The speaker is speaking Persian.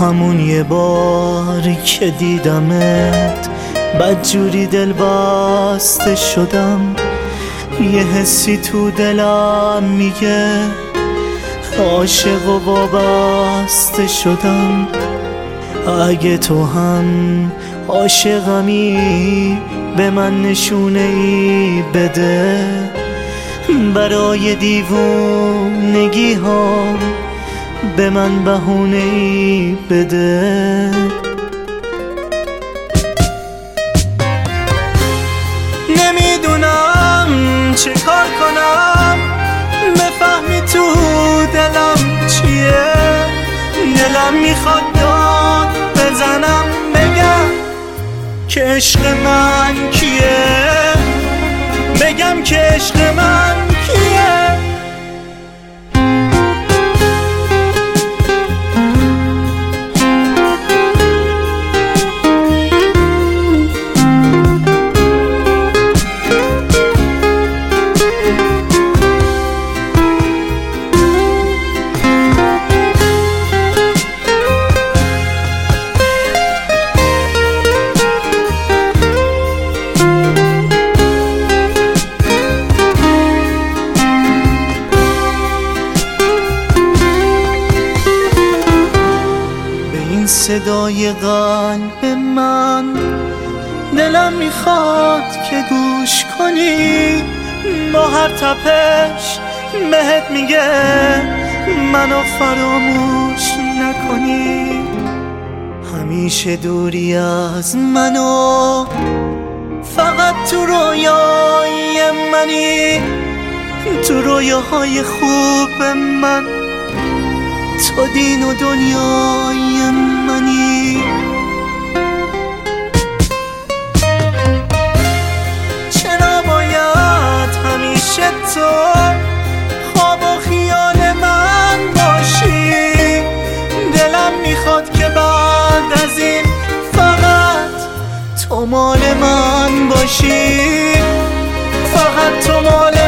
همون یه بار که دیدمت بدجوری دل بسته شدم. یه حسی تو دلم میگه عاشق و وابسته شدم. اگه تو هم عاشقمی به من نشونه ای بده، برای دیوونگی ها به من بهونه ای بده. نمیدونم چه کار کنم بفهمی تو دلم چیه. دلم میخواد داد بزنم بگم که عشق من کیه، بگم که عشق من کیه. صدای قلب من دلم میخواد که گوش کنی، با هر تپش بهت میگه منو فراموش نکنی. همیشه دوری از منو، فقط تو رویای منی، تو رویاهای خوب من، تو دین و دنیای منی. چرا باید همیشه تو خواب و خیال من باشی؟ دلم میخواد که بعد از این فقط تو مال من باشی، فقط تو مال